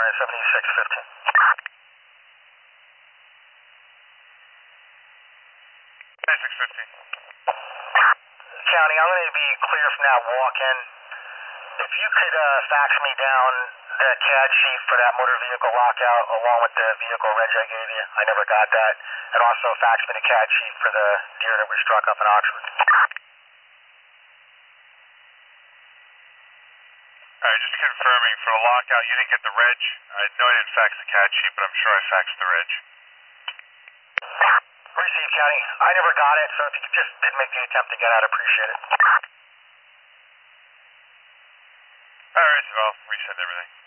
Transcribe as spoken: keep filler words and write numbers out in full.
Ryan seventy-six fifteen. seventy-six fifteen. County, I'm going to be clear from that walk-in. If you could uh, fax me down the C A D sheet for that motor vehicle lockout along with the vehicle reg I gave you, I never got that. And also fax me the C A D sheet for the deer that was struck up in Oxford. Alright, just confirming, for the lockout, you didn't get the reg? I know I didn't fax the C A D sheet, but I'm sure I faxed the reg. Received, County. I never got it, so if you could just did make the attempt to get out, I'd appreciate it. Alright, so I'll resend everything.